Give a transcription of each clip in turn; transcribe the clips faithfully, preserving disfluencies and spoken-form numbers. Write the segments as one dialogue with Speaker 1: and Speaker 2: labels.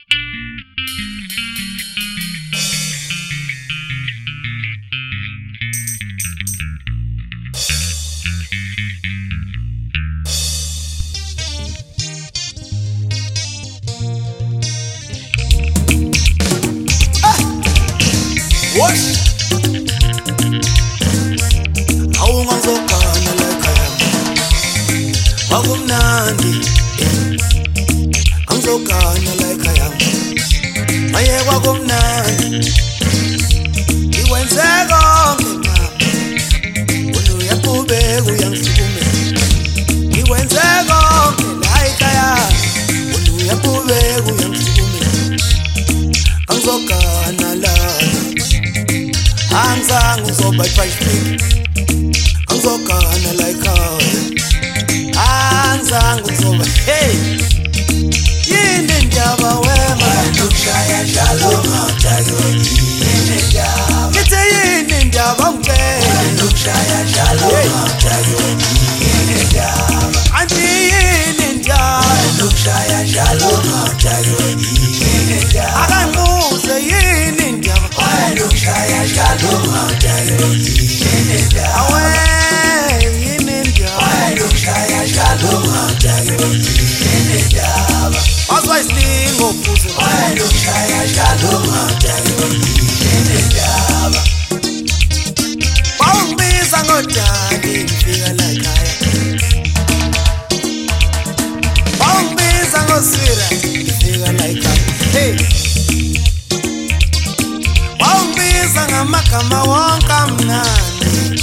Speaker 1: Wash. Awungazokana like I am. Wakumnandi. Angizokana like I am. Maye wakumnandi. Iwenze konke mama. Uyaqhubeka uyangisukumela. Iwenze konke like I am. Uyaqhubeka uyangisukumela. Angizokana la. Angizange uzoba i-five angizokana like I angizange uzoba hey yini ndaba wema ukushaya njalo ngajayoni yini ndaba kithe yini ndaba mkele ukushaya njalo ngajayoni yini ndaba anti yini ndaba ukushaya njalo ngajayoni yini ndaba akanguze yini ndaba ukushaya njalo ngajayoni yini ndaba awe yini ndaba ukushaya njalo ngajayoni yini ndaba azwa islingo futhi ukushaya njalo ngajayoni yini ndaba bawungibiza ngodali ngifika la ekhaya bawungibiza ngosira ngifika la ekhaya hey bawungibiza ngamagama wonke amnandi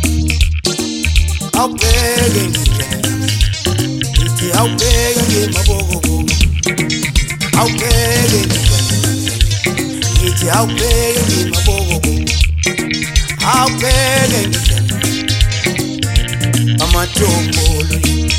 Speaker 1: awubheke ngindlela ithi awubheke ngimaboko awubheke ngindlela ithi awubheke ngimaboko awubheke ngindlela amatombolo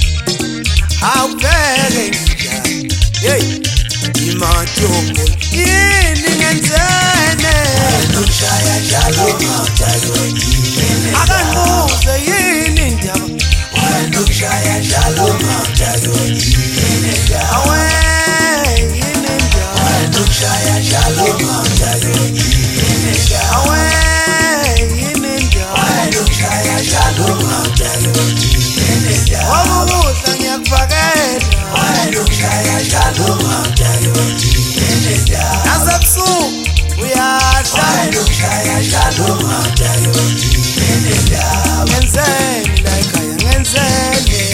Speaker 1: awubheke ngindlela hey imatombolo yini ngenzene ukushaya njalo ngajayoni akanguze yini ndaba ukushaya njalo ngajayoni yini ndaba awe yini ndaba ukushaya njalo ngajayoni yini ndaba awe yini ndaba ukushaya njalo ngajayoni yini ndaba awubuza ngiyakuvakela ukushaya njalo ngajayoni yini ndaba nasebusuku uyahla ukushaya njalo ngajayoni yini ndaba ngenzeni la ekhaya ngenzeni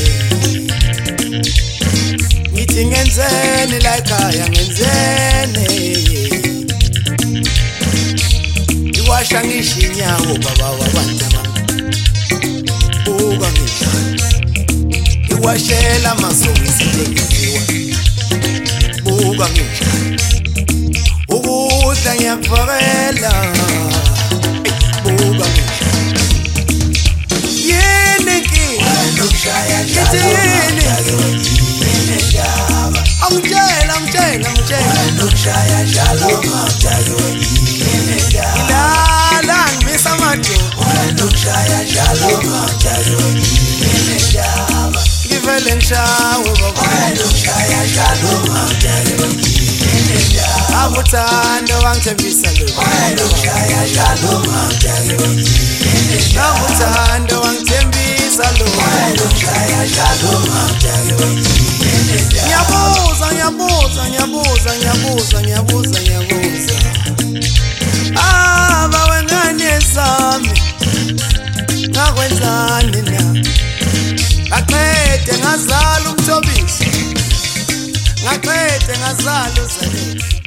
Speaker 1: ngithi ngenzeni la ekhaya ngenzeni iwasha ngisho inyawo baba wabantu buka ngidlala iwashela amasokisi njengenziwa buka ngidlala ukudla ngiyakuvakela buka ngidlala yini nkinga ukushaya njalo ngajayoni yini ndaba angitshela angitshela angitshela ukushaya njalo ngajayoni yini ndaba ilala ngimisa amadoda ukushaya njalo ngajayoni yini ndaba ngivele ngishawe baba ukushaya njalo ngajayoni yini ndaba abuthando wangithembisa lo ukushaya njalo ngajayoni yini ndaba abuthando wangithembisa lo ukushaya njalo ngajayoni yini ndaba ngiyabuza ngiyabuza ngiyabuza ngiyabuza ngiyabuza ngiyabuza aba wengane zami ngakwenzani na ngaqede ngazala umthobisi ngaqede ngazala uzalele